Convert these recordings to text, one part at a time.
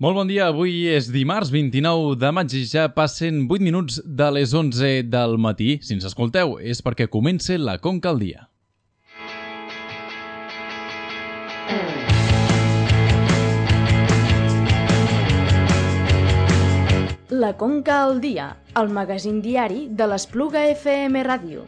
Molt bon dia, avui és dimarts 29 de maig i ja passen 8 minuts de les 11 del matí. Si ens escolteu és perquè comença la Conca al dia. La Conca al dia, el magazín diari de l'Espluga FM Ràdio.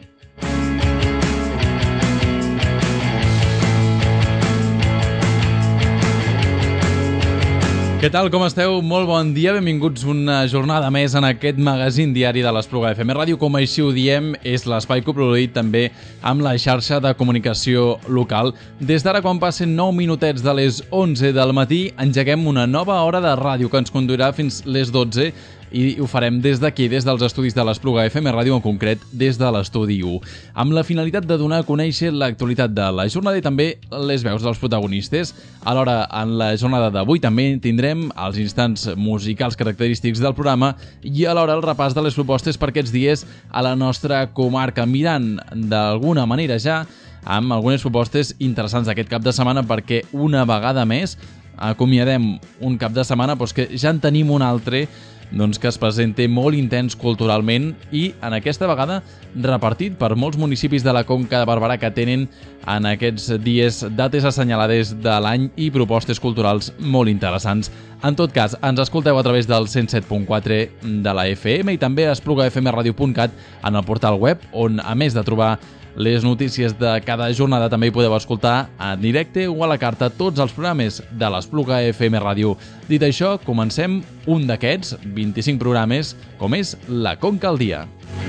Què tal, com esteu? Molt bon dia, benvinguts una jornada més en aquest magazín diari de l'Espluga FM Ràdio. Com així ho diem, és l'espai coproduït també amb la xarxa de comunicació local. Des d'ara, quan passen 9 minutets de les 11 del matí, engeguem una nova hora de ràdio que ens conduirà fins les 12 i ho farem des d'aquí, des dels estudis de l'Espluga FM Ràdio, en concret des de l'estudi 1, amb la finalitat de donar a conèixer l'actualitat de la jornada i també les veus dels protagonistes. Alhora, en la jornada d'avui també tindrem els instants musicals característics del programa i alhora el repàs de les propostes per aquests dies a la nostra comarca, mirant d'alguna manera ja amb algunes propostes interessants d'aquest cap de setmana, perquè una vegada més acomiadem un cap de setmana que ja en tenim un altre que es presenta molt intens culturalment i en aquesta vegada repartit per molts municipis de la Conca de Barberà que tenen en aquests dies dates assenyalades de l'any i propostes culturals molt interessants. En tot cas, ens escolteu a través del 107.4 de la FM i també a esplugafmradio.cat en el portal web, on a més de trobar les notícies de cada jornada també hi podeu escoltar en directe o a la carta tots els programes de l'Espluga FM Ràdio. Dit això, comencem un d'aquests 25 programes, com és la Conca al dia.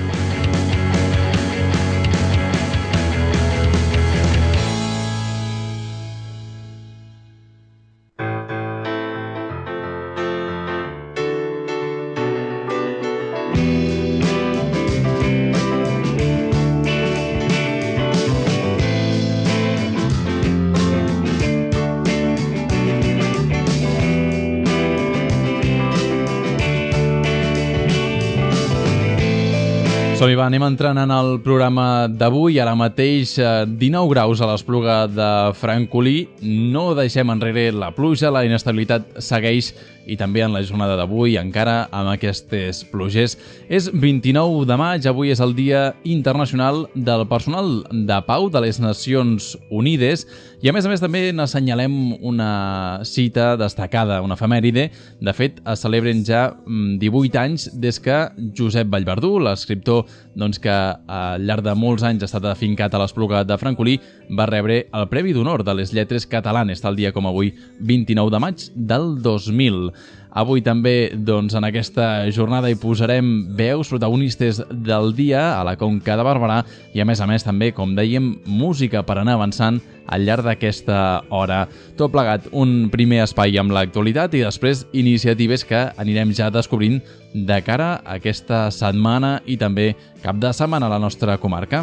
Som-hi, va, anem entrant en el programa d'avui. Ara mateix 19 graus a l'Espluga de Francolí. No deixem enrere la pluja, la inestabilitat segueix i també en la jornada d'avui encara amb aquestes pluges. És 29 de maig, avui és el Dia Internacional del Personal de Pau de les Nacions Unides i a més també n'assenyalem una cita destacada, una efemèride. De fet, es celebren ja 18 anys des que Josep Vallverdú, l'escriptor que al llarg de molts anys ha estat afincat a l'Espluga de Francolí, va rebre el Premi d'Honor de les Lletres Catalanes, tal dia com avui, 29 de maig del 2000. Avui també, en aquesta jornada hi posarem veus protagonistes del dia a la Conca de Barberà i a més també, com dèiem, música per anar avançant al llarg d'aquesta hora. Tot plegat, un primer espai amb l'actualitat i després iniciatives que anirem ja descobrint de cara a aquesta setmana i també cap de setmana a la nostra comarca.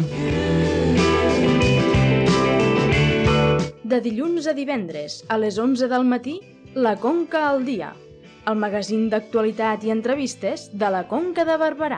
De dilluns a divendres, a les 11 del matí, la Conca al dia, el magazín d'actualitat i entrevistes de la Conca de Barberà.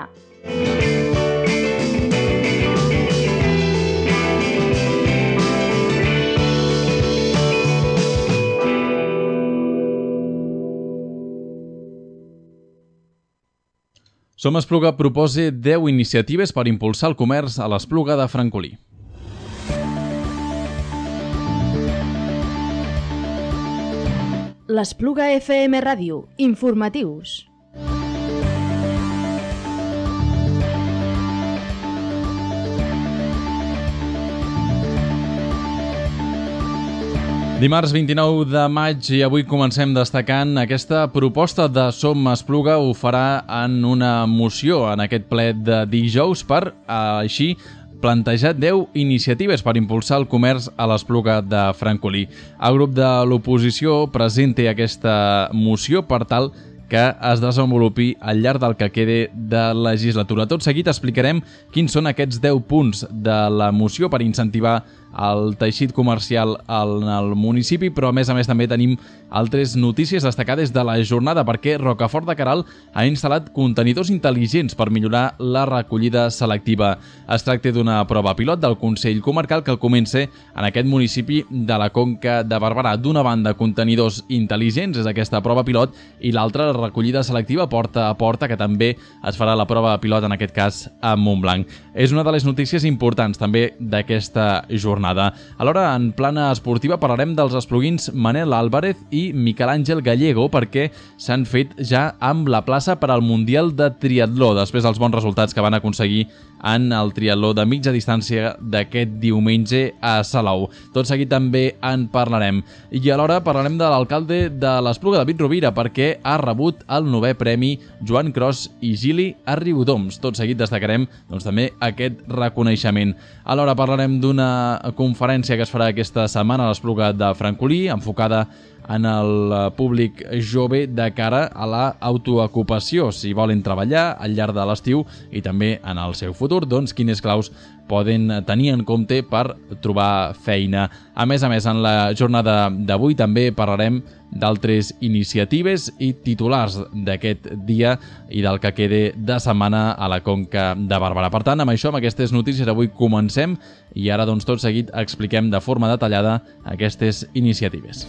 Som Espluga proposa 10 iniciatives per impulsar el comerç a l'Espluga de Francolí. L'Espluga FM Ràdio, informatius. Dimarts 29 de maig i avui comencem destacant aquesta proposta de Som Espluga. Ho farà en una moció en aquest ple de dijous per així plantejar 10 iniciatives per impulsar el comerç a l'Espluga de Francolí. El grup de l'oposició presenta aquesta moció per tal que es desenvolupi al llarg del que quede de legislatura. Tot seguit explicarem quins són aquests 10 punts de la moció per incentivar el teixit comercial en el municipi, però a més també tenim altres notícies destacades de la jornada perquè Rocafort de Queralt ha instal·lat contenidors intel·ligents per millorar la recollida selectiva. Es tracta d'una prova pilot del Consell Comarcal que comença en aquest municipi de la Conca de Barberà. D'una banda, contenidors intel·ligents, és aquesta prova pilot, i l'altra, la recollida selectiva porta a porta, que també es farà la prova pilot, en aquest cas, a Montblanc. És una de les notícies importants, també, d'aquesta jornada. Alhora, en plana esportiva, parlarem dels espluguins Manel Álvarez i Miquel Àngel Gallego, perquè s'han fet ja amb la plaça per al Mundial de Triatló, després dels bons resultats que van aconseguir en el triatló de mitja distància d'aquest diumenge a Salou. Tot seguit també en parlarem. I alhora parlarem de l'alcalde de l'Espluga, David Rovira, perquè ha rebut el 9è Premi Joan Cros i Gili a Riudoms. Tot seguit destacarem també aquest reconeixement. Alhora parlarem d'una conferència que es farà aquesta setmana a l'Espluga de Francolí, enfocada en el públic jove de cara a l'autoocupació, si volen treballar al llarg de l'estiu i també en el seu futur, doncs quines claus poden tenir en compte per trobar feina. A més, en la jornada d'avui també parlarem d'altres iniciatives i titulars d'aquest dia i del que quede de setmana a la Conca de Barberà. Per tant, amb això, amb aquestes notícies, avui comencem i ara, tot seguit, expliquem de forma detallada aquestes iniciatives.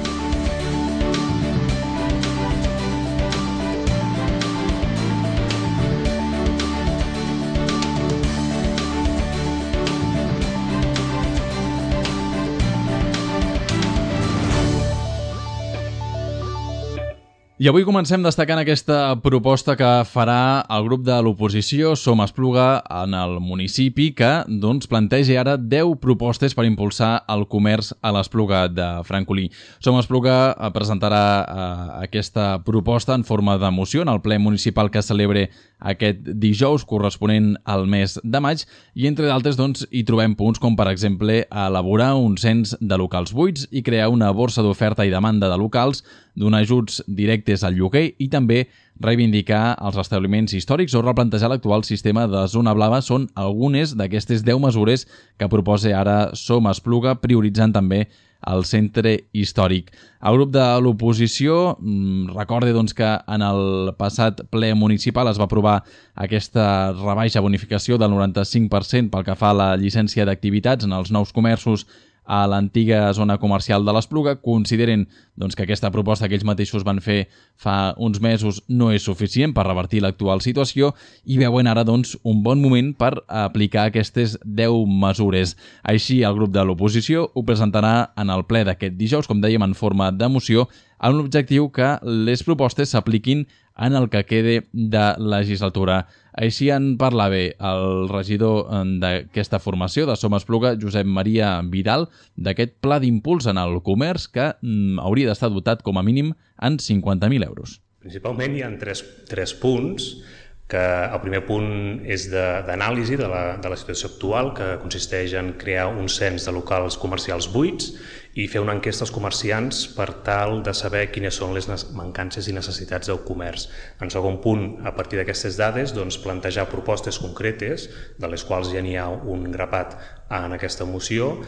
I avui comencem destacant aquesta proposta que farà el grup de l'oposició Som Espluga en el municipi, que planteja ara 10 propostes per impulsar el comerç a l'Espluga de Francolí. Som Espluga presentarà aquesta proposta en forma de moció en el ple municipal que celebre aquest dijous corresponent al mes de maig i entre d'altres hi trobem punts com per exemple elaborar un cens de locals buits i crear una borsa d'oferta i demanda de locals, donar ajuts directes al lloguer i també reivindicar els establiments històrics o replantejar l'actual sistema de zona blava són algunes d'aquestes 10 mesures que proposa ara Som Espluga, prioritzant també el centre històric. El grup de l'oposició recorda que en el passat ple municipal es va aprovar aquesta rebaixa bonificació del 95% pel que fa a la llicència d'activitats en els nous comerços a l'antiga zona comercial de l'Espluga. Consideren que aquesta proposta que ells mateixos van fer fa uns mesos no és suficient per revertir l'actual situació i veuen ara un bon moment per aplicar aquestes 10 mesures. Així, el grup de l'oposició ho presentarà en el ple d'aquest dijous, com dèiem, en forma de moció, amb l'objectiu que les propostes s'apliquin en el que quede de legislatura. Així en parlava el regidor d'aquesta formació de Som Espluga, Josep Maria Vidal, d'aquest pla d'impuls en el comerç que hauria d'estar dotat com a mínim en 50.000 euros. Principalment hi ha tres punts, que el primer punt és d'anàlisi de la situació actual, que consisteix en crear un cens de locals comercials buits i fer una enquesta als comerciants per tal de saber quines són les mancances i necessitats del comerç. En segon punt, a partir d'aquestes dades, plantejar propostes concretes, de les quals ja n'hi ha un grapat en aquesta moció,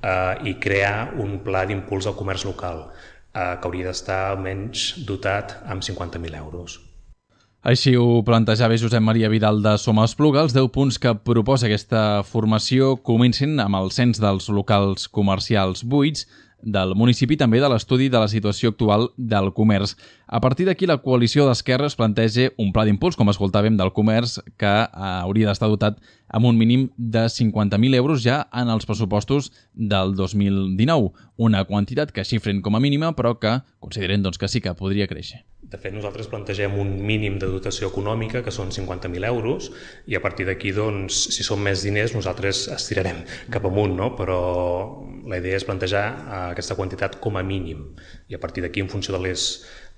i crear un pla d'impuls al comerç local, que hauria d'estar almenys dotat amb 50.000 euros. Així ho plantejava Josep Maria Vidal de Som Espluga. Els 10 punts que proposa aquesta formació comencen amb el cens dels locals comercials buits del municipi, també de l'estudi de la situació actual del comerç. A partir d'aquí, la coalició d'esquerres planteja un pla d'impuls, com escoltàvem, del comerç, que hauria d'estar dotat amb un mínim de 50.000 euros ja en els pressupostos del 2019. Una quantitat que xifren com a mínima, però que consideren que sí que podria créixer. De fet, nosaltres plantegem un mínim de dotació econòmica, que són 50.000 euros, i a partir d'aquí, si són més diners, nosaltres estirarem cap amunt, no? Però la idea és plantejar aquesta quantitat com a mínim, i a partir d'aquí, en funció de les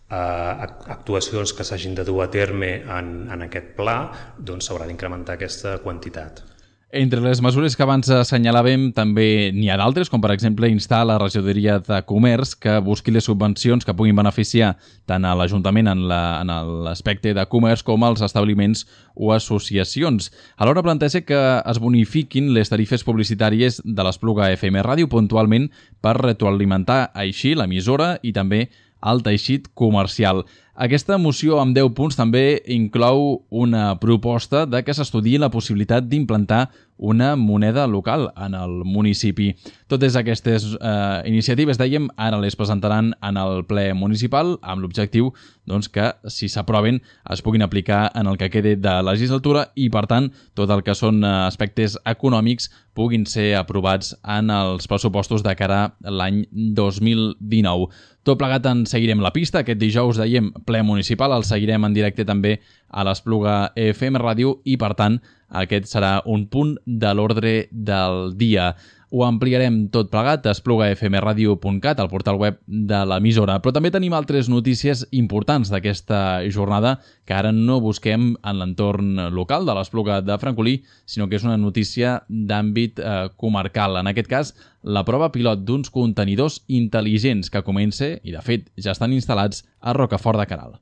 actuacions que s'hagin de dur a terme en aquest pla, s'haurà d'incrementar aquesta quantitat. Entre les mesures que abans assenyalàvem també n'hi ha d'altres, com per exemple instar la regidoria de comerç que busqui les subvencions que puguin beneficiar tant a l'Ajuntament en l'aspecte de comerç com als establiments o associacions. Alhora planteja que es bonifiquin les tarifes publicitàries de l'Espluga FM Ràdio puntualment per retroalimentar així l'emissora i també el teixit comercial. Aquesta moció amb 10 punts també inclou una proposta de que s'estudiï la possibilitat d'implantar una moneda local en el municipi. Totes aquestes iniciatives, dèiem, ara les presentaran en el ple municipal amb l'objectiu que, si s'aproven, es puguin aplicar en el que quede de legislatura i, per tant, tot el que són aspectes econòmics puguin ser aprovats en els pressupostos de cara a l'any 2019. Tot plegat en seguirem la pista. Aquest dijous, dèiem, ple municipal, el seguirem en directe també a l'Espluga FM Ràdio i, per tant, aquest serà un punt de l'ordre del dia. Ho ampliarem tot plegat a esplugafmradio.cat, el portal web de l'emissora. Però també tenim altres notícies importants d'aquesta jornada que ara no busquem en l'entorn local de l'Espluga de Francolí, sinó que és una notícia d'àmbit comarcal. En aquest cas, la prova pilot d'uns contenidors intel·ligents que comença, i de fet ja estan instal·lats, a Rocafort de Queralt.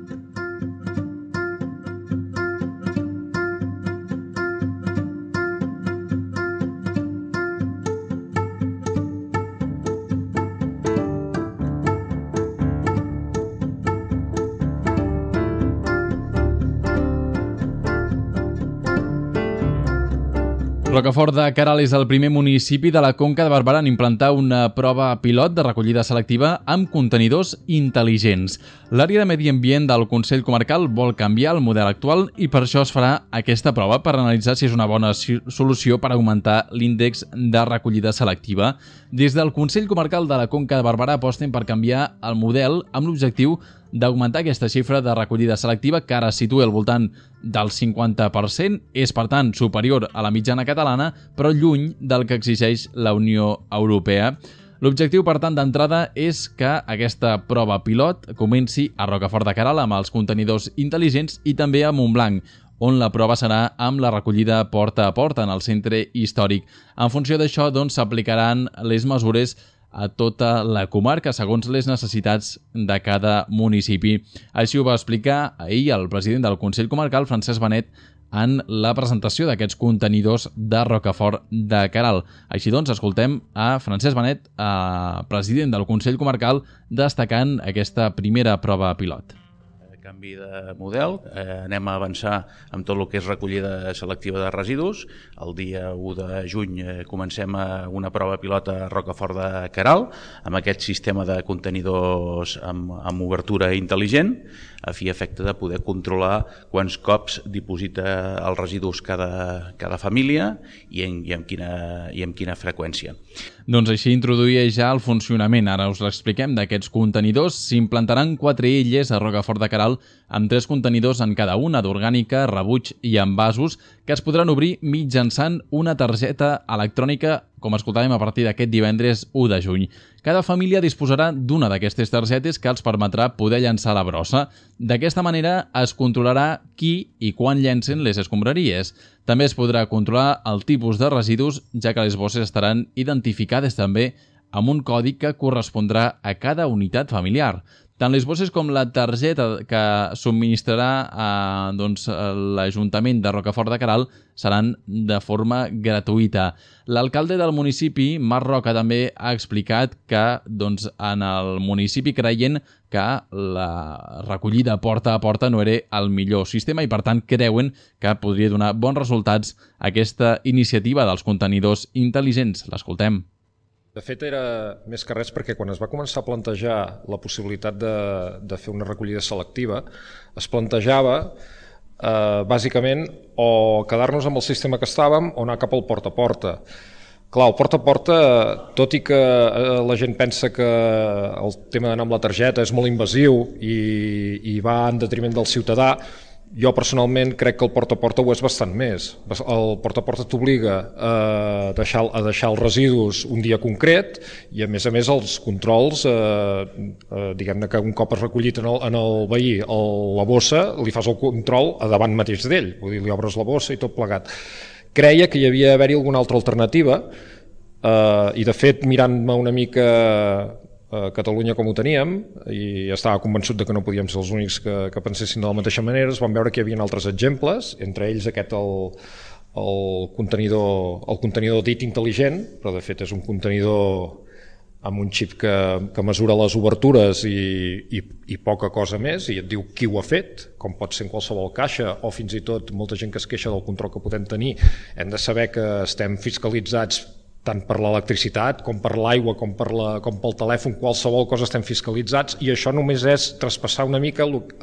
Rocafort de Queralt és el primer municipi de la Conca de Barberà en implantar una prova pilot de recollida selectiva amb contenidors intel·ligents. L'àrea de medi ambient del Consell Comarcal vol canviar el model actual i per això es farà aquesta prova per analitzar si és una bona solució per augmentar l'índex de recollida selectiva. Des del Consell Comarcal de la Conca de Barberà aposten per canviar el model amb l'objectiu d'augmentar aquesta xifra de recollida selectiva que ara es situa al voltant del 50%, és per tant superior a la mitjana catalana, però lluny del que exigeix la Unió Europea. L'objectiu, per tant, d'entrada és que aquesta prova pilot comenci a Rocafort de Queralt amb els contenidors intel·ligents i també a Montblanc, on la prova serà amb la recollida porta a porta en el centre històric. En funció d'això, s'aplicaran les mesures a tota la comarca, segons les necessitats de cada municipi. Així ho va explicar ahir el president del Consell Comarcal, Francesc Benet, en la presentació d'aquests contenidors de Rocafort de Queralt. Així doncs, escoltem a Francesc Benet, president del Consell Comarcal, destacant aquesta primera prova pilot. Canvi de model, anem a avançar amb tot el que és recollida selectiva de residus. El dia 1 de juny comencem una prova pilot a Rocafort de Queralt amb aquest sistema de contenidors amb obertura intel·ligent a fi i efecte de poder controlar quants cops diposita els residus cada família i amb quina freqüència. Doncs així introduïa ja el funcionament. Ara us l'expliquem d'aquests contenidors. S'implantaran 4 illes a Rocafort de Queralt amb 3 contenidors en cada una d'orgànica, rebuig i envasos que es podran obrir mitjançant una targeta electrònica, com escoltàvem a partir d'aquest divendres 1 de juny. Cada família disposarà d'una d'aquestes targetes que els permetrà poder llançar la brossa. D'aquesta manera es controlarà qui i quan llencen les escombraries. També es podrà controlar el tipus de residus, ja que les bosses estaran identificades també amb un codi que correspondrà a cada unitat familiar. Tant les bosses com la targeta que subministrarà l'Ajuntament de Rocafort de Queralt seran de forma gratuïta. L'alcalde del municipi, Marc Roca, també ha explicat que en el municipi creien que la recollida porta a porta no era el millor sistema i, per tant, creuen que podria donar bons resultats aquesta iniciativa dels contenidors intel·ligents. L'escoltem. De fet, era més que res perquè quan es va començar a plantejar la possibilitat de fer una recollida selectiva, es plantejava bàsicament o quedar-nos amb el sistema que estàvem o anar cap al porta a porta. Clar, el porta a porta, tot i que la gent pensa que el tema d'anar amb la targeta és molt invasiu i va en detriment del ciutadà, jo personalment crec que el porta a porta ho és bastant més. El porta a porta t'obliga a deixar els residus un dia concret i a més els controls, diguem-ne que un cop has recollit en el veí la bossa, li fas el control a davant mateix d'ell, vull dir, li obres la bossa i tot plegat. creia que hi havia d'haver-hi alguna altra alternativa, i de fet mirant-me una mica a Catalunya com ho teníem, i estava convençut de que no podíem ser els únics que pensessin de la mateixa manera, es van veure que hi havia altres exemples, entre ells aquest el contenidor dit intel·ligent, però de fet és un contenidor amb un xip que mesura les obertures i poca cosa més, i et diu qui ho ha fet, com pot ser en qualsevol caixa, o fins i tot molta gent que es queixa del control que podem tenir. Hem de saber que estem fiscalitzats tant per l'electricitat com per l'aigua com pel telèfon, qualsevol cosa estem fiscalitzats, i això només és traspassar una mica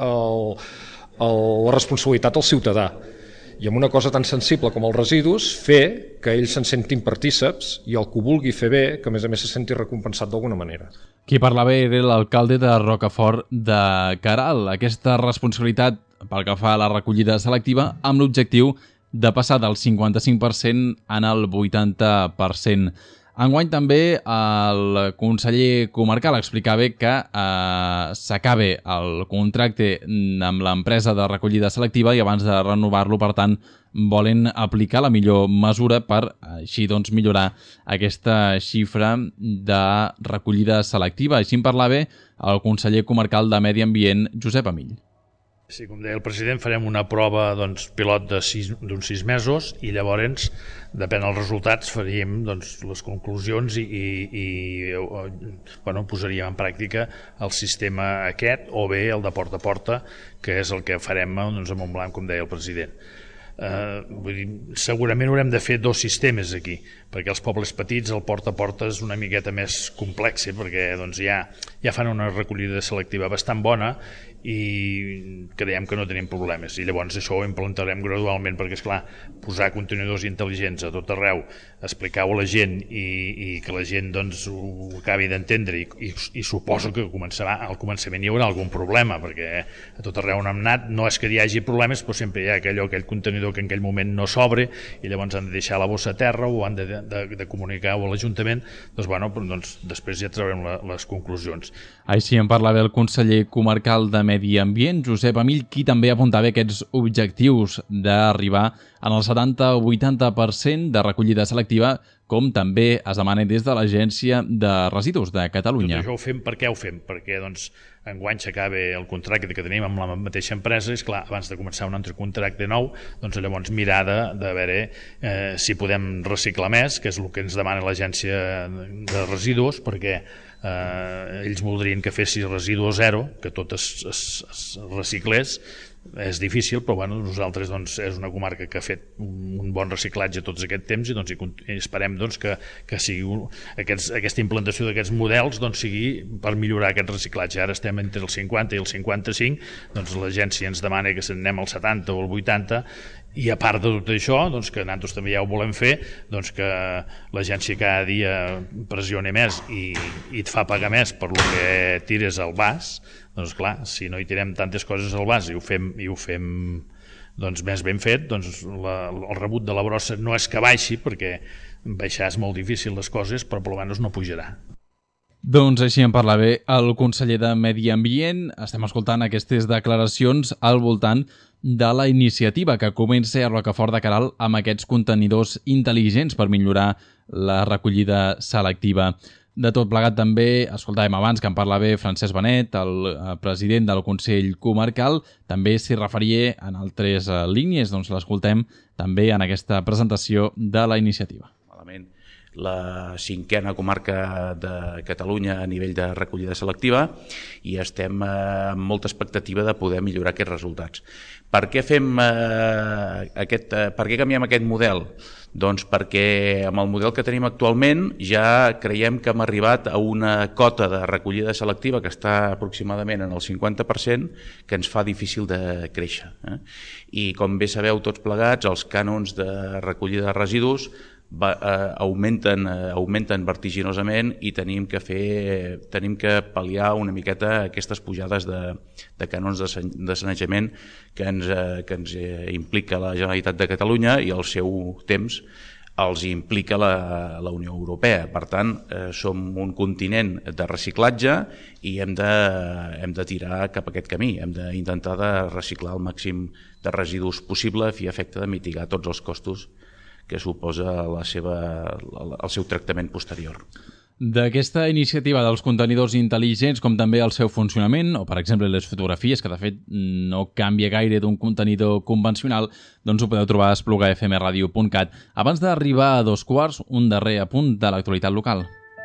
la responsabilitat al ciutadà. I amb una cosa tan sensible com els residus, fer que ells se'n sentin partíceps i el que ho vulgui fer bé, que a més se senti recompensat d'alguna manera. Qui parlava era l'alcalde de Rocafort de Queralt. Aquesta responsabilitat pel que fa a la recollida selectiva amb l'objectiu de passar del 55% en el 80%. Enguany també el conseller comarcal explicava que s'acabe el contracte amb l'empresa de recollida selectiva i abans de renovar-lo, per tant, volen aplicar la millor mesura per així doncs millorar aquesta xifra de recollida selectiva. Així en parlava el conseller comarcal de Medi Ambient, Josep Amill. Sí, com deia el president, farem una prova pilot d'uns 6 mesos i llavors, depèn dels resultats, faríem les conclusions i posaríem en pràctica el sistema aquest o bé el de porta a porta, que és el que farem a Montblanc, com deia el president. Segurament haurem de fer 2 sistemes aquí, perquè els pobles petits el porta a porta és una miqueta més complex, perquè ja fan una recollida selectiva bastant bona i creiem que no tenim problemes, i llavors això ho implantarem gradualment, perquè esclar, posar contenidors intel·ligents a tot arreu, explicar-ho a la gent i que la gent ho acabi d'entendre, i suposo que al començament hi haurà algun problema, perquè a tot arreu on hem anat no és que hi hagi problemes, però sempre hi ha aquell contenidor que en aquell moment no s'obre i llavors han de deixar la bossa a terra o han de comunicar-ho a l'Ajuntament. Després ja traurem les conclusions. Així en parlava el conseller comarcal de Medi Ambient, Josep Amill, qui també apuntava aquests objectius d'arribar en el 70-80% de recollida selectiva, com també es demana des de l'Agència de Residus de Catalunya. Tot això ho fem, per què ho fem? Perquè enguany s'acaba el contracte que tenim amb la mateixa empresa, és clar, abans de començar un altre contracte nou, llavors mirar de veure si podem reciclar més, que és el que ens demana l'Agència de Residus, perquè ells voldrien que fessi residu zero, que tot es reciclés. És difícil, però nosaltres és una comarca que ha fet un bon reciclatge tots aquest temps i esperem que sigui aquesta implantació d'aquests models sigui per millorar aquest reciclatge. Ara estem entre el 50 i el 55, l'agència ens demana que anem al 70 o al 80, i a part de tot això, que nosaltres també ja ho volem fer, que l'agència cada dia pressioni més i et fa pagar més per el que tires al vas. Clar, si no hi tirem tantes coses al vas i ho fem més ben fet, el rebut de la brossa no és que baixi, perquè baixar és molt difícil les coses, però almenys no pujarà. Doncs així en parlava el conseller de Medi Ambient. Estem escoltant aquestes declaracions al voltant de la iniciativa que comença a Rocafort de Queralt amb aquests contenidors intel·ligents per millorar la recollida selectiva. De tot plegat també, escoltàvem abans que en parlava Francesc Benet, el president del Consell Comarcal, també s'hi referia en altres línies, l'escoltem també en aquesta presentació de la iniciativa. La 5a comarca de Catalunya a nivell de recollida selectiva i estem amb molta expectativa de poder millorar aquests resultats. Per què canviem aquest model? Doncs perquè amb el model que tenim actualment ja creiem que hem arribat a una cota de recollida selectiva que està aproximadament en el 50%, que ens fa difícil de créixer. I com bé sabeu tots plegats, els cànons de recollida de residus augmenten vertiginosament i tenim que pal·liar una miqueta aquestes pujades de cànons de sanejament que ens implica la Generalitat de Catalunya i al seu temps els implica la Unió Europea. Per tant, som un continent de reciclatge i hem de tirar cap a aquest camí. Hem d'intentar de reciclar el màxim de residus possible a fi i efecte de mitigar tots els costos que suposa el seu tractament posterior. D'aquesta iniciativa dels contenidors intel·ligents, com també el seu funcionament, o per exemple les fotografies, que de fet no canvia gaire d'un contenidor convencional, doncs ho podeu trobar a esplugafmradio.cat. Abans d'arribar a 2:15, un darrer apunt de l'actualitat local.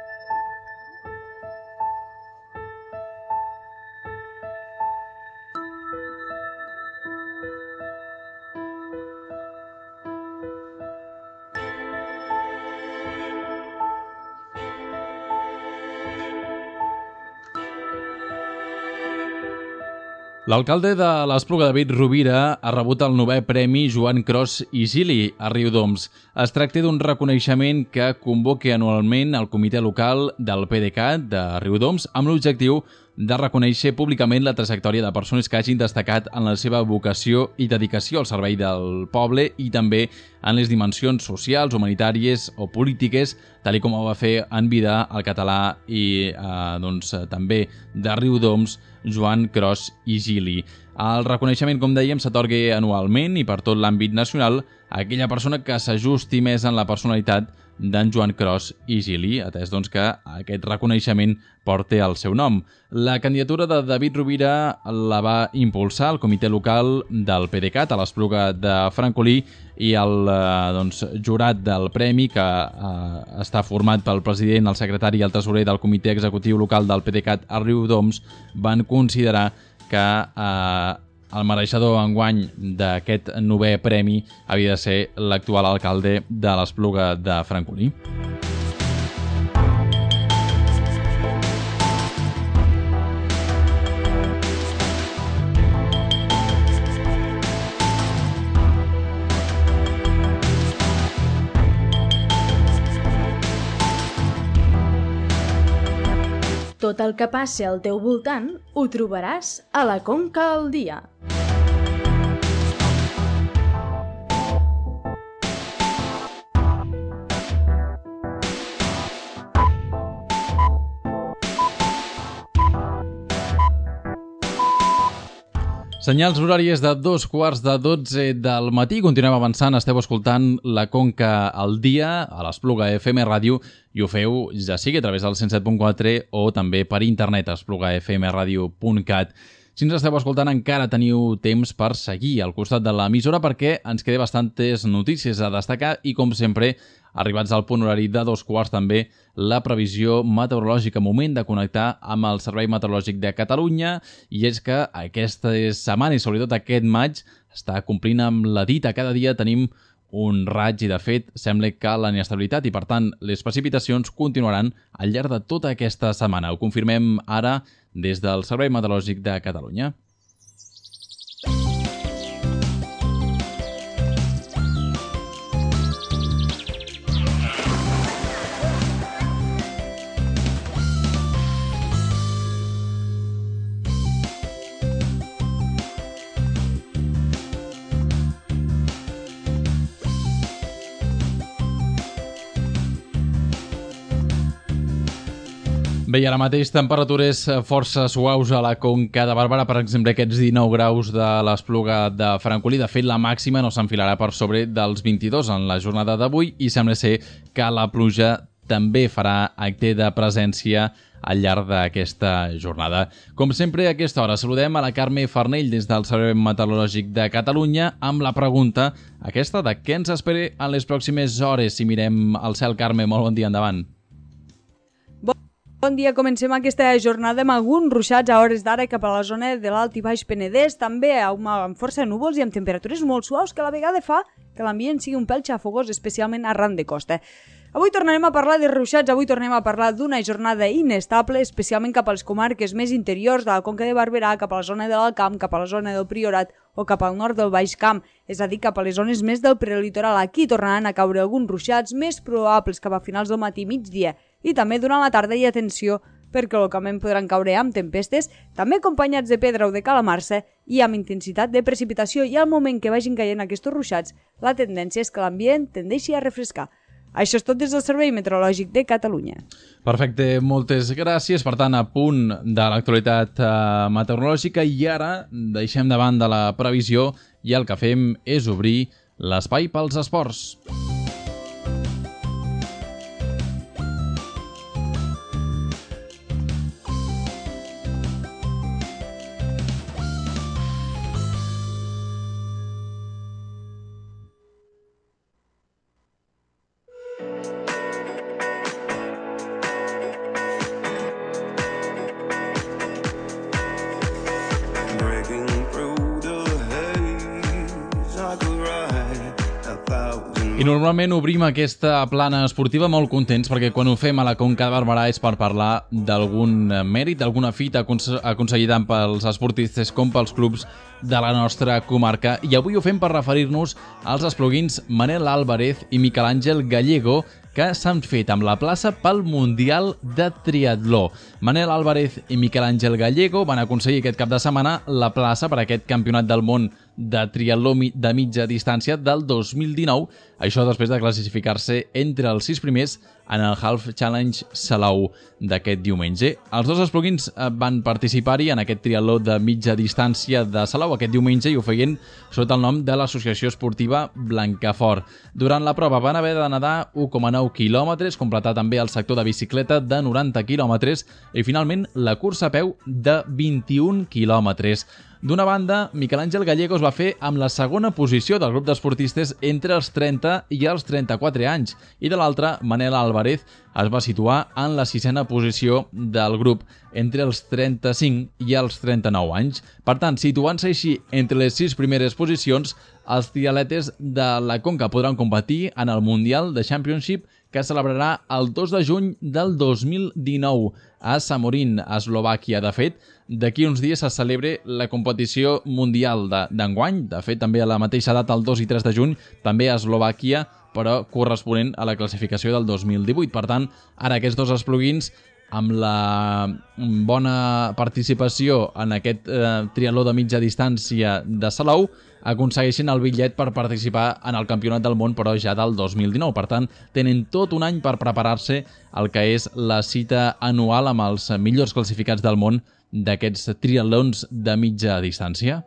L'alcalde de l'Espluga, David Rovira, ha rebut el 9è Premi Joan Cros i Gili a Riudoms. Es tracta d'un reconeixement que convoca anualment el comitè local del PDeCAT de Riudoms amb l'objectiu de reconèixer públicament la trajectòria de persones que hagin destacat en la seva vocació i dedicació al servei del poble i també en les dimensions socials, humanitàries o polítiques, tal com ho va fer en vida el català i també de Riudoms, Joan Cros i Gili. El reconeixement, com dèiem, s'atorga anualment i per tot l'àmbit nacional a aquella persona que s'ajusti més en la personalitat d'en Joan Cros i Gili, atès que aquest reconeixement porta el seu nom. La candidatura de David Rovira la va impulsar el comitè local del PDeCAT a l'Espluga de Francolí i el jurat del premi, que està format pel president, el secretari i el tresorer del comitè executiu local del PDeCAT a Riudoms, van considerar que el mereixedor enguany d'aquest 9è premi havia de ser l'actual alcalde de l'Espluga de Francolí. Tot el que passi al teu voltant ho trobaràs a la Conca al Dia. Senyals horàries de 2:15 del matí. Continuem avançant, esteu escoltant la Conca al Dia a l'Espluga FM Ràdio i ho feu ja sigui a través del 107.4 o també per internet a esplugafmradio.cat. Si ens esteu escoltant encara teniu temps per seguir al costat de l'emissora perquè ens queden bastantes notícies a destacar i com sempre, arribats al punt horari de 2:15 també la previsió meteorològica, moment de connectar amb el Servei Meteorològic de Catalunya, i és que aquesta setmana i sobretot aquest maig està complint amb la dita. Cada dia tenim un raig i de fet sembla que la inestabilitat i per tant les precipitacions continuaran al llarg de tota aquesta setmana. Ho confirmem ara des del Servei Meteorològic de Catalunya. Bé, i ara mateix temperatures força suaus a la Conca de Barberà, per exemple aquests 19 graus de l'Espluga de Francolí. De fet, la màxima no s'enfilarà per sobre dels 22 en la jornada d'avui i sembla ser que la pluja també farà acte de presència al llarg d'aquesta jornada. Com sempre, a aquesta hora saludem a la Carme Farnell des del Servei Meteorològic de Catalunya amb la pregunta aquesta de què ens espera en les pròximes hores. Si mirem al cel, Carme, molt bon dia, endavant. Bon dia, comencem aquesta jornada amb alguns ruixats a hores d'ara cap a la zona de l'Alt i Baix Penedès, també amb força núvols i amb temperatures molt suaus que a la vegada fa que l'ambient sigui un pèl xafogós, especialment arran de costa. Avui tornarem a parlar de ruixats, avui tornem a parlar d'una jornada inestable, especialment cap a les comarques més interiors de la Conca de Barberà, cap a la zona de l'Alt Camp, cap a la zona del Priorat o cap al nord del Baix Camp, és a dir, cap a les zones més del prelitoral. Aquí tornaran a caure alguns ruixats més probables cap a finals del matí, migdia, i també durant la tarda. I atenció, perquè localment podran caure amb tempestes, també acompanyats de pedra o de calamarsa i amb intensitat de precipitació, i al moment que vagin caient aquests ruixats, la tendència és que l'ambient tendeixi a refrescar. Això és tot des del Servei Meteorològic de Catalunya. Perfecte, moltes gràcies. Per tant, a punt de l'actualitat meteorològica, i ara deixem davant de la previsió i el que fem és obrir l'espai pels esports. I normalment obrim aquesta plana esportiva molt contents perquè quan ho fem a la Conca de Barberà és per parlar d'algun mèrit, d'alguna fita aconseguida pels esportistes com pels clubs de la nostra comarca. I avui ho fem per referir-nos als espluguins Manel Álvarez i Miquel Àngel Gallego, que s'han fet amb la plaça pel Mundial de Triatló. Manel Álvarez i Miquel Àngel Gallego van aconseguir aquest cap de setmana la plaça per a aquest Campionat del Món de triatló de mitja distància del 2019, això després de classificar-se entre els 6 primers en el Half Challenge Salou d'aquest diumenge. Els dos espluguins van participar-hi en aquest triatló de mitja distància de Salou aquest diumenge i ho feien sota el nom de l'Associació Esportiva Blancafort. Durant la prova van haver de nedar 1,9 quilòmetres, completar també el sector de bicicleta de 90 quilòmetres i finalment la cursa a peu de 21 quilòmetres. D'una banda, Miquel Àngel Gallego es va fer amb la segona posició del grup d'esportistes entre els 30 i els 34 anys i de l'altra, Manel Álvarez es va situar en la 6a posició del grup entre els 35 i els 39 anys. Per tant, situant-se així entre les 6 primeres posicions, els triatletes de la Conca podran competir en el Mundial de Championship que celebrarà el 2 de juny del 2019 a Samorín, a Eslovàquia. De fet, d'aquí uns dies se celebre la competició mundial d'enguany. De fet, també a la mateixa data, el 2 i 3 de juny, també a Eslovàquia, però corresponent a la classificació del 2018. Per tant, ara aquests dos espluguins, amb la bona participació en aquest triatló de mitja distància de Salou, aconsegueixen el bitllet per participar en el Campionat del Món, però ja del 2019. Per tant, tenen tot un any per preparar-se el que és la cita anual amb els millors classificats del món d'aquests triatlons de mitja distància.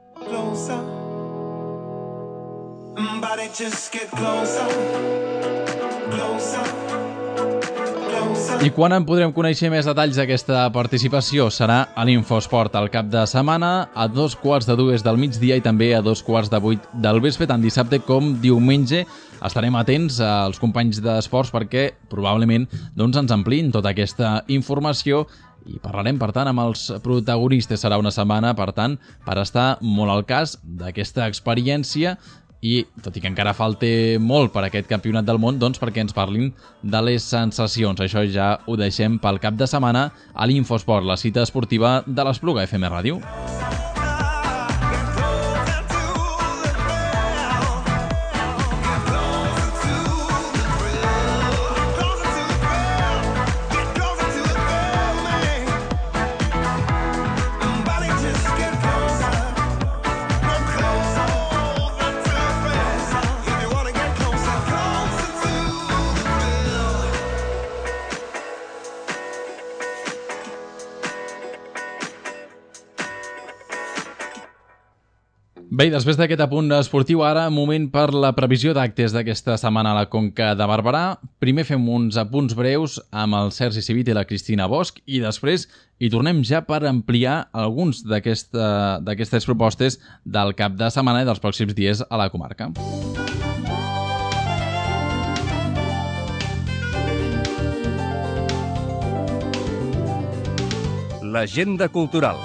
I quan en podrem conèixer més detalls d'aquesta participació? Serà a l'Infosport el cap de setmana a 2:45 del migdia i també a 2:45 del vespre, tant dissabte com diumenge. Estarem atents als companys d'esports perquè probablement ens ampliïn tota aquesta informació i parlarem, per tant, amb els protagonistes. Serà una setmana, per tant, per estar molt al cas d'aquesta experiència i, tot i que encara falta molt per aquest Campionat del Món, doncs perquè ens parlin de les sensacions. Això ja ho deixem pel cap de setmana a l'Infosport, la cita esportiva de l'Espluga FM Ràdio. Bé, després d'aquest apunt esportiu, ara moment per la previsió d'actes d'aquesta setmana a la Conca de Barberà. Primer fem uns apunts breus amb el Sergi Civit i la Cristina Bosch i després hi tornem ja per ampliar alguns d'aquestes propostes del cap de setmana i dels pròxims dies a la comarca. L'agenda cultural.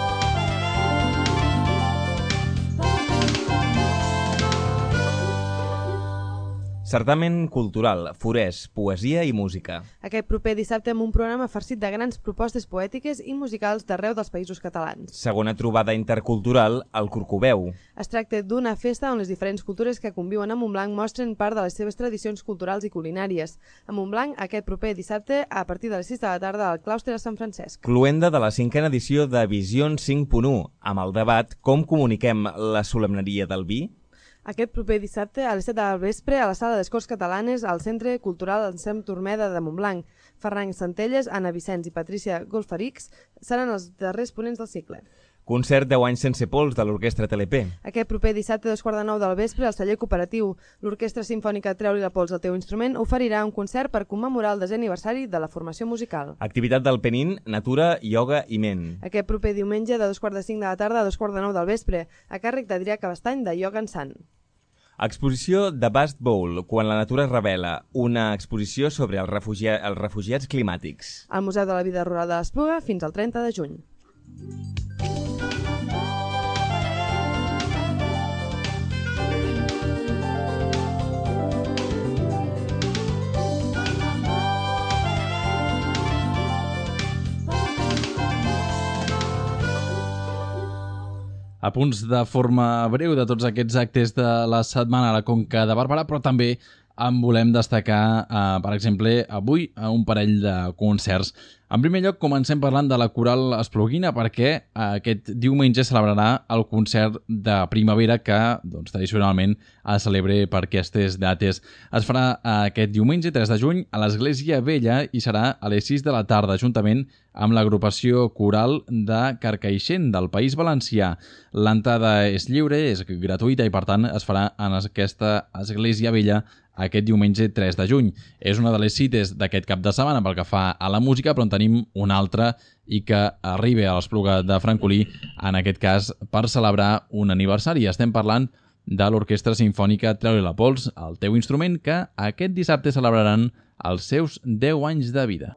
Certamen cultural, forès, poesia i música. Aquest proper dissabte amb un programa farcit de grans propostes poètiques i musicals d'arreu dels països catalans. Segona trobada intercultural, el Corcoveu. Es tracta d'una festa on les diferents cultures que conviuen a Montblanc mostren part de les seves tradicions culturals i culinàries. A Montblanc, aquest proper dissabte, a partir de les 6 de la tarda, al claustre de Sant Francesc. Cluenda de la 5a edició de Visions 5.1, amb el debat Com comuniquem la solemneria del vi? Aquest proper dissabte a les 7 del vespre a la Sala d'Escorts Catalanes al Centre Cultural Anselm Turmeda de Montblanc. Ferran Centelles, Anna Vicenç i Patricia Golfarix seran els darrers ponents del cicle. Concert 10 anys sense pols de l'Orquestra TLP. Aquest proper dissabte a 8:45 del vespre al celler cooperatiu, l'Orquestra Simfònica Treu-li la pols al teu instrument oferirà un concert per commemorar el 10è aniversari de la formació musical. Activitat del Penin, natura, ioga i ment. Aquest proper diumenge de 2:45 de la tarda a 2:45 del vespre, a càrrec d'Adrià Cabestany de Ioga en Sant. Exposició The Bast Bowl, quan la natura es revela, una exposició sobre els refugiats climàtics. Al Museu de la Vida Rural de l'Espluga fins al 30 de juny. apunts de forma breu de tots aquests actes de la setmana a la Conca de Barberà, però també en volem destacar, per exemple, avui un parell de concerts. En primer lloc, comencem parlant de la Coral Espluguina, perquè aquest diumenge celebrarà el concert de primavera que tradicionalment es celebra per aquestes dates. Es farà aquest diumenge, 3 de juny, a l'Església Vella i serà a les 6 de la tarda, juntament amb l'agrupació coral de Carcaixent, del País Valencià. L'entrada és lliure, és gratuïta i, per tant, es farà en aquesta Església Vella aquest diumenge 3 de juny. És una de les cites d'aquest cap de setmana pel que fa a la música, però en tenim una altra i que arriba a l'Espluga de Francolí, en aquest cas per celebrar un aniversari. Estem parlant de l'Orquestra Simfònica Treure la Pols, el teu instrument, que aquest dissabte celebraran els seus 10 anys de vida.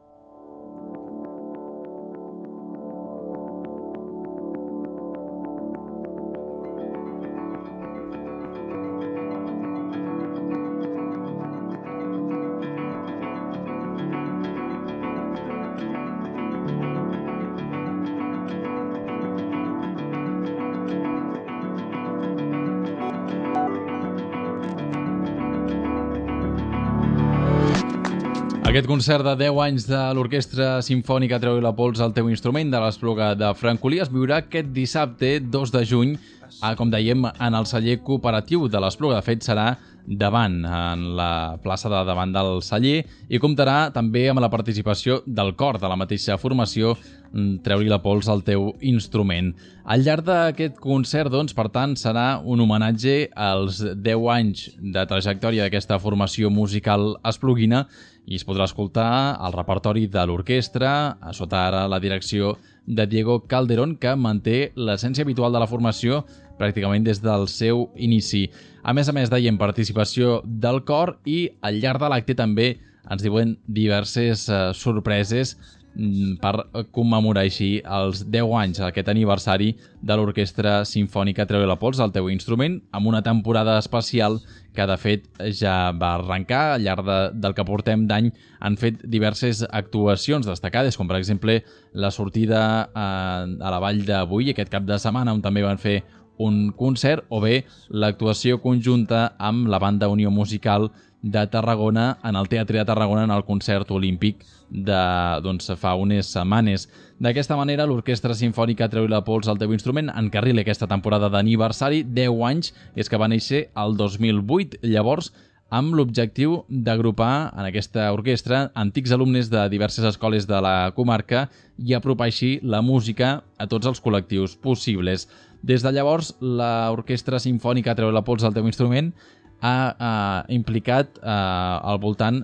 Aquest concert de 10 anys de l'Orquestra Simfònica Treure la Pols, el teu instrument, de l'Espluga de Francolí, es viurà aquest dissabte 2 de juny, com dèiem, en el celler cooperatiu de l'Espluga. De fet, serà davant, en la plaça de davant del celler, i comptarà també amb la participació del cor de la mateixa formació, Treure la Pols, el teu instrument. Al llarg d'aquest concert, doncs, per tant, serà un homenatge als 10 anys de trajectòria d'aquesta formació musical espluguina, i es podrà escoltar el repertori de l'orquestra, sota ara la direcció de Diego Calderón, que manté l'essència habitual de la formació pràcticament des del seu inici. A més, dèiem participació del cor, i al llarg de l'acte també ens diuen diverses sorpreses per commemorar així els 10 anys, aquest aniversari de l'Orquestra Simfònica Treure la Pols, el teu instrument, amb una temporada especial que de fet ja va arrencar. Al llarg del que portem d'any han fet diverses actuacions destacades, com per exemple la sortida a la Vall de Boí aquest cap de setmana, on també van fer un concert, o bé l'actuació conjunta amb la Banda Unió Musical de Tarragona en el Teatre de Tarragona en el concert olímpic de fa unes setmanes. D'aquesta manera, l'Orquestra Simfònica Treure la Pols, el teu instrument, encarrila aquesta temporada d'aniversari, 10 anys, és que va néixer el 2008, llavors amb l'objectiu d'agrupar en aquesta orquestra antics alumnes de diverses escoles de la comarca i apropar així la música a tots els col·lectius possibles. Des de llavors, l'Orquestra Simfònica Treure la Pols, el teu instrument, ha implicat al voltant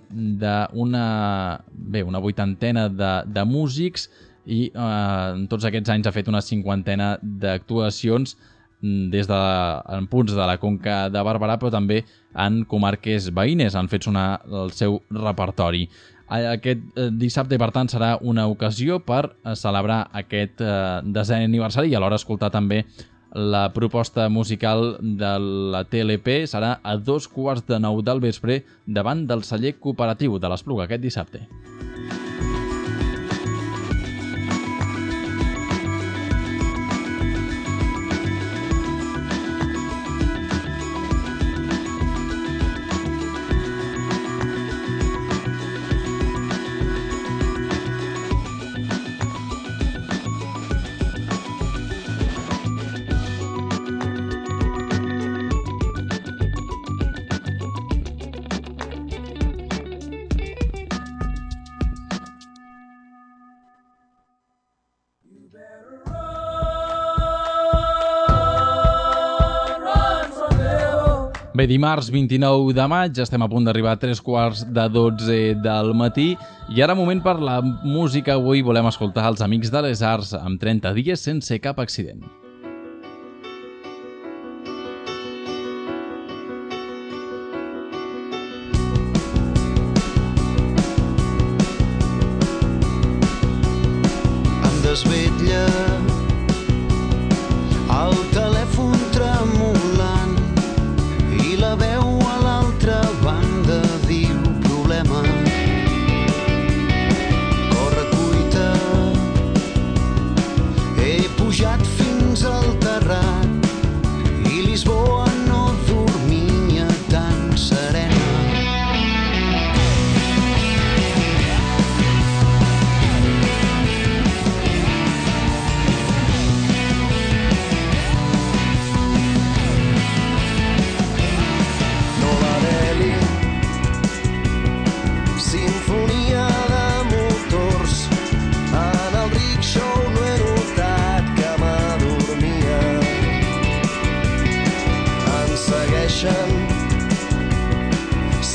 d'una vuitantena de músics, i en tots aquests anys ha fet una cinquantena d'actuacions des en punts de la Conca de Barberà, però també en comarques veïnes. Han fet sonar el seu repertori. Aquest dissabte, per tant, serà una ocasió per celebrar aquest 10è aniversari i alhora escoltar també la proposta musical de la TLP. Serà a 8:15 del vespre davant del celler cooperatiu de l'Espluga aquest dissabte. Bé, dimarts 29 de maig, estem a punt d'arribar a 11:45 del matí, i ara moment per la música. Avui volem escoltar els Amics de les Arts amb 30 dies sense cap accident. Em desvetlla el telèfon tremolant i la veu a l'altra banda diu problema. Corre cuita, he pujat fins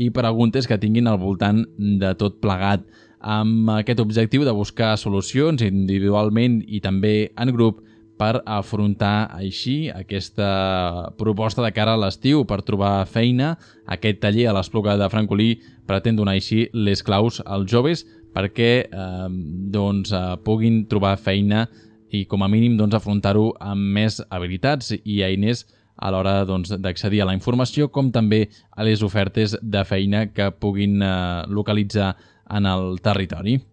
i preguntes que tinguin al voltant de tot plegat, amb aquest objectiu de buscar solucions individualment i també en grup per afrontar així aquesta proposta de cara a l'estiu per trobar feina. Aquest taller a l'Espluga de Francolí pretén donar així les claus als joves perquè puguin trobar feina i com a mínim afrontar-ho amb més habilitats i eines a l'hora d'accedir a la informació com també a les ofertes de feina que puguin localitzar en el territori.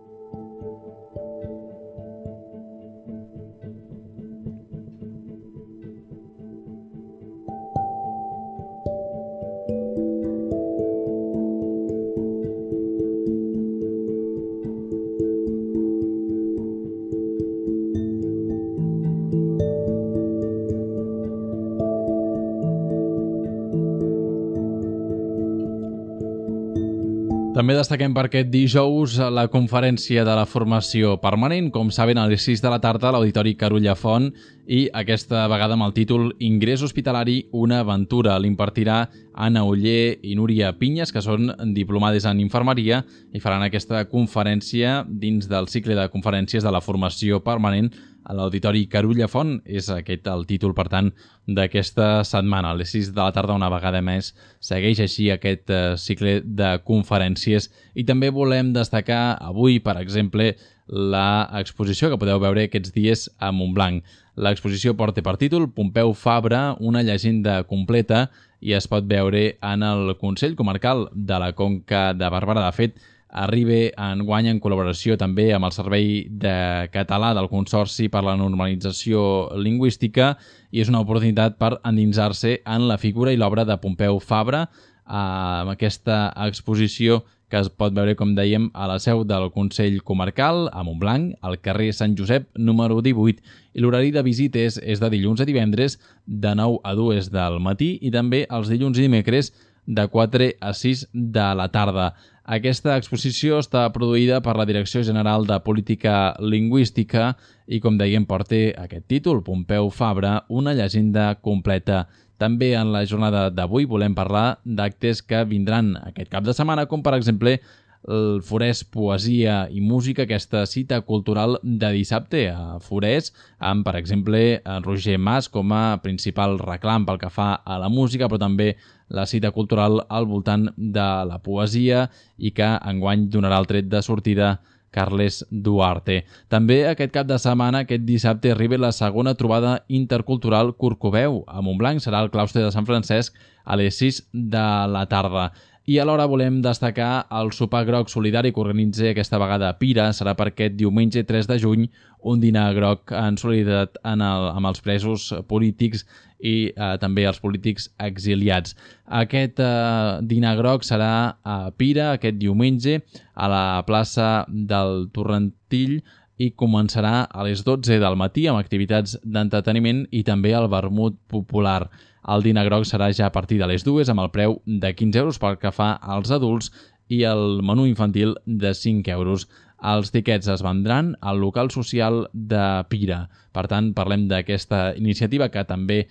També destaquem per aquest dijous la conferència de la formació permanent, com saben, a les 6 de la tarda a l'Auditori Carulla Font i aquesta vegada amb el títol Ingrés hospitalari, una aventura. L'impartirà Anna Oller i Núria Pinyes, que són diplomades en infermeria i faran aquesta conferència dins del cicle de conferències de la formació permanent a l'Auditori Carulla Font. És aquest el títol, per tant, d'aquesta setmana. A les 6 de la tarda, una vegada més, segueix així aquest cicle de conferències. I també volem destacar avui, per exemple, l'exposició que podeu veure aquests dies a Montblanc. L'exposició porta per títol Pompeu Fabra, una llegenda completa, i es pot veure en el Consell Comarcal de la Conca de Barberà. De fet, arriba enguany en col·laboració també amb el Servei de Català del Consorci per la Normalització Lingüística i és una oportunitat per endinsar-se en la figura i l'obra de Pompeu Fabra amb aquesta exposició que es pot veure, com dèiem, a la seu del Consell Comarcal, a Montblanc, al carrer Sant Josep, número 18. I l'horari de visites és de dilluns a divendres, de 9 a 2 del matí i també els dilluns i dimecres de 4 a 6 de la tarda. Aquesta exposició està produïda per la Direcció General de Política Lingüística i, com dèiem, porta aquest títol, Pompeu Fabra, una llegenda completa. També en la jornada d'avui volem parlar d'actes que vindran aquest cap de setmana, com per exemple el Forès Poesia i Música, aquesta cita cultural de dissabte a Forès, amb, per exemple, Roger Mas com a principal reclam pel que fa a la música, però també la cita cultural al voltant de la poesia i que enguany donarà el tret de sortida Carles Duarte. També aquest cap de setmana, aquest dissabte, arriba la segona trobada intercultural Corcoveu. A Montblanc serà el claustre de Sant Francesc a les 6 de la tarda. I alhora volem destacar el sopar groc solidari que organitza aquesta vegada a Pira. Serà per aquest diumenge 3 de juny un dinar groc en solidaritat amb els presos polítics i també els polítics exiliats. Aquest dinar groc serà a Pira aquest diumenge a la plaça del Torrentill i començarà a les 12 del matí amb activitats d'entreteniment i també el vermut popular. El dinar groc serà ja a partir de les 2 amb el preu de 15 euros pel que fa als adults i el menú infantil de 5 euros. Els tiquets es vendran al local social de Pira. Per tant, parlem d'aquesta iniciativa que també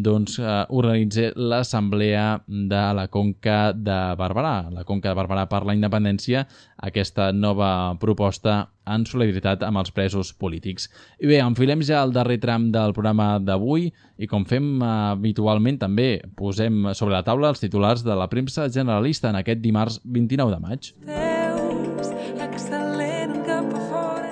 organitza l'Assemblea de la Conca de Barberà. La Conca de Barberà per la Independència, aquesta nova proposta en solidaritat amb els presos polítics. I bé, enfilem ja el darrer tram del programa d'avui i com fem habitualment també posem sobre la taula els titulars de la premsa generalista en aquest dimarts 29 de maig. Veus excel·lent cap a fora.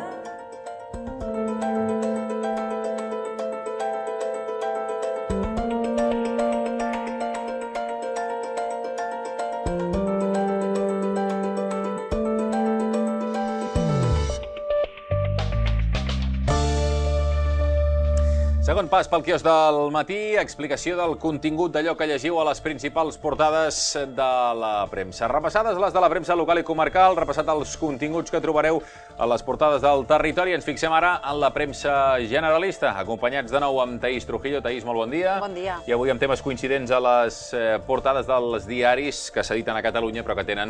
Segon pas pel quiosc del matí, explicació del contingut d'allò que llegiu a les principals portades de la premsa. Repassades les de la premsa local i comarcal, repassat els continguts que trobareu a les portades del territori. Ens fixem ara en la premsa generalista, acompanyats de nou amb Taís Trujillo. Taís, molt bon dia. Bon dia. I avui amb temes coincidents a les portades dels diaris que s'editen a Catalunya però que tenen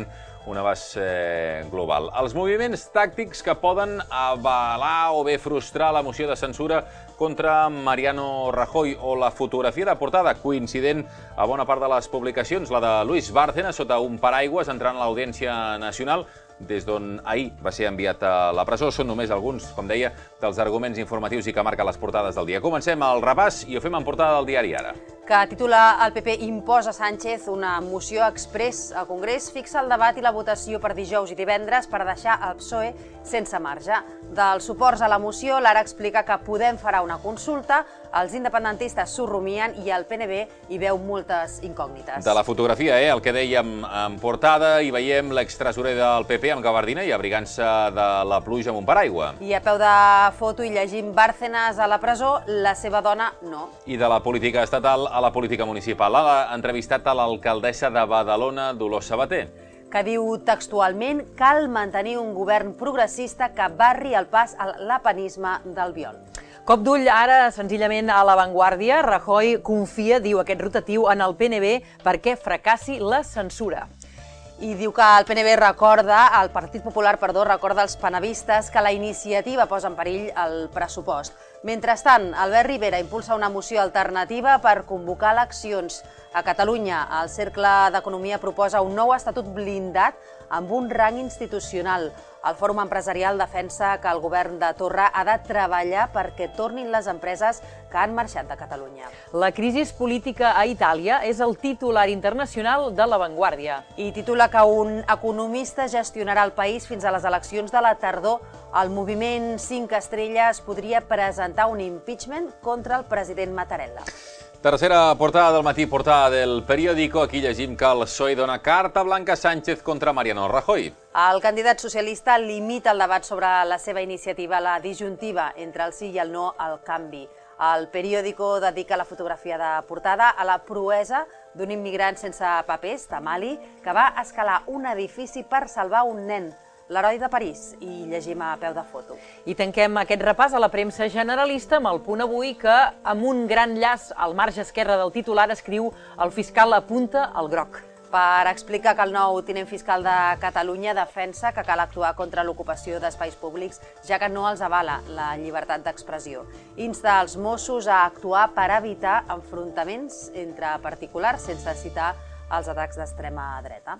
un abast global. Els moviments tàctics que poden avalar o bé frustrar la moció de censura contra Mariano Rajoy o la fotografia de portada coincident a bona part de les publicacions, la de Luis Bárcenas sota un paraigües entrant a l'Audiència Nacional des d'on ahir va ser enviat a la presó. Són només alguns, com deia, dels arguments informatius i que marquen les portades del dia. Comencem el repàs i ho fem en portada del diari Ara. Que titula El PP imposa a Sánchez una moció express al Congrés, fixa el debat i la votació per dijous i divendres per deixar el PSOE sense marge. Dels suports a la moció, l'Ara explica que Podem farà una consulta, els independentistes s'ho rumien i el PNB hi veu moltes incògnites. De la fotografia, el que dèiem en portada, hi veiem l'extresorer del PP amb gabardina i abrigant-se de la pluja amb un paraigua. I a peu de foto hi llegim Bárcenas a la presó, la seva dona no. I de la política estatal a la política municipal. Ha entrevistat a l'alcaldessa de Badalona, Dolors Sabater, que diu textualment cal mantenir un govern progressista que barri el pas a l'apanisme del viol. Cop d'ull ara, senzillament, a l'avantguàrdia. Rajoy confia, diu aquest rotatiu, en el PNB perquè fracassi la censura. I diu que el PNB el Partit Popular recorda als penevistes que la iniciativa posa en perill el pressupost. Mentrestant, Albert Rivera impulsa una moció alternativa per convocar eleccions. A Catalunya, el Cercle d'Economia proposa un nou estatut blindat amb un rang institucional. El Fòrum Empresarial defensa que el govern de Torra ha de treballar perquè tornin les empreses que han marxat de Catalunya. La crisi política a Itàlia és el titular internacional de l'avantguàrdia. I titula que un economista gestionarà el país fins a les eleccions de la tardor. El moviment 5 Estrelles podria presentar un impeachment contra el president Mattarella. Tercera portada del matí, portada del periòdico. Aquí llegim que el PSOE dona carta blanca a Sánchez contra Mariano Rajoy. El candidat socialista limita el debat sobre la seva iniciativa, la disjuntiva entre el sí i el no al canvi. El periòdico dedica la fotografia de portada a la proesa d'un immigrant sense papers, Tamali, que va escalar un edifici per salvar un nen, l'heroi de París, i llegim a peu de foto. I tanquem aquest repàs a la premsa generalista amb el Punt Avui, que amb un gran llaç al marge esquerre del titular escriu el fiscal apunta al groc. Per explicar que el nou tinent fiscal de Catalunya defensa que cal actuar contra l'ocupació d'espais públics, ja que no els avala la llibertat d'expressió. Insta els Mossos a actuar per evitar enfrontaments entre particulars sense citar els atacs d'extrema dreta.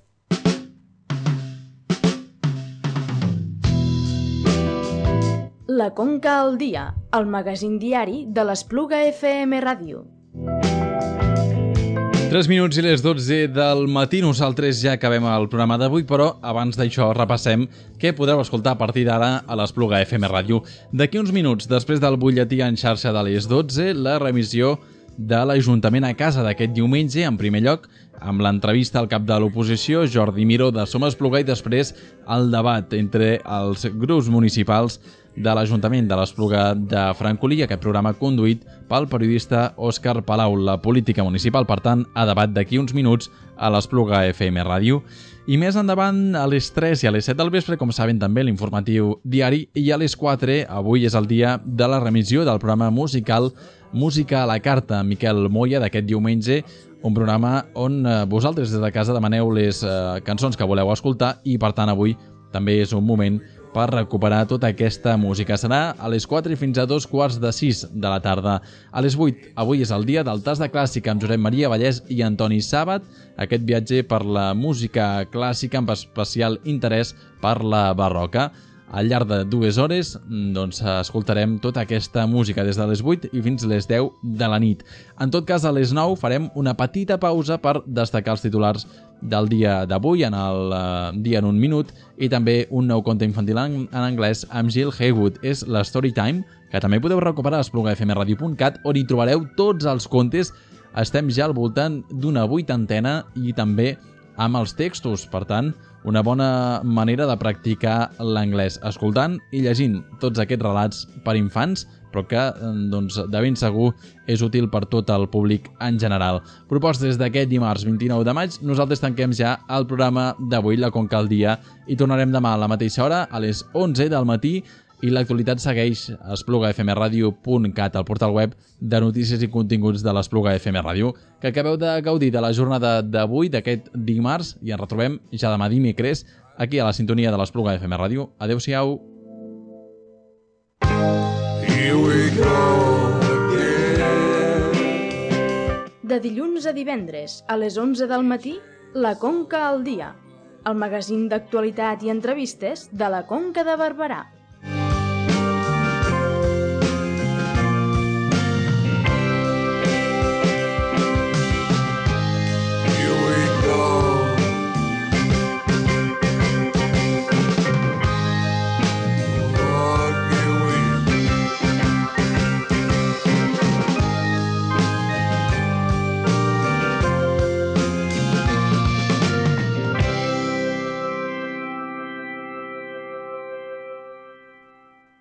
La Conca al dia, el magazín diari de l'Espluga FM Ràdio. 3 minuts i les 12 del matí. Nosaltres ja acabem el programa d'avui, però abans d'això repassem què podreu escoltar a partir d'ara a l'Espluga FM Ràdio. D'aquí uns minuts, després del butlletí en xarxa de les 12, la remissió de l'Ajuntament a casa d'aquest diumenge, en primer lloc, amb l'entrevista al cap de l'oposició, Jordi Miró, de Som Espluga, i després el debat entre els grups municipals de l'Ajuntament de l'Espluga de Francolí, aquest programa conduït pel periodista Òscar Palau. La política municipal, per tant, a debat d'aquí uns minuts a l'Espluga FM Ràdio. I més endavant, a les 3 i a les 7 del vespre, com saben també, l'informatiu diari, i a les 4, avui és el dia de la remissió del programa musical Música a la carta, Miquel Moya, d'aquest diumenge, un programa on vosaltres des de casa demaneu les cançons que voleu escoltar i, per tant, avui també és un moment per recuperar tota aquesta música. Serà a les 4 i fins a 2:45 de la tarda. A les 8, avui és el dia del tas de clàssica amb Josep Maria Vallès i Antoni Sàbat, aquest viatge per la música clàssica amb especial interès per la barroca. Al llarg de 2 hores escoltarem tota aquesta música des de les 8 i fins les 10 de la nit. En tot cas, a les 9 farem una petita pausa per destacar els titulars del dia d'avui, en el dia en un minut, i també un nou conte infantil en anglès amb Jill Haywood. És la Storytime, que també podeu recuperar a esplugafmradio.cat, on hi trobareu tots els contes. Estem ja al voltant d'una 80ena i també amb els textos. Per tant, una bona manera de practicar l'anglès, escoltant i llegint tots aquests relats per infants, però que de ben segur és útil per tot el públic en general. Propostes d'aquest dimarts 29 de maig, nosaltres tanquem ja el programa d'avui, La Conca al dia, i tornarem demà a la mateixa hora, a les 11 del matí, i l'actualitat segueix a esplugafmradio.cat, al portal web de notícies i continguts de l'Espluga FM Ràdio, que acabeu de gaudir de la jornada d'avui, d'aquest dimarts, i ens retrobem ja demà dimecres aquí a la sintonia de l'Espluga FM Ràdio. Adéu-siau. Here we go. De dilluns a divendres, a les 11 del matí, La Conca al dia, el magazín d'actualitat i entrevistes de la Conca de Barberà.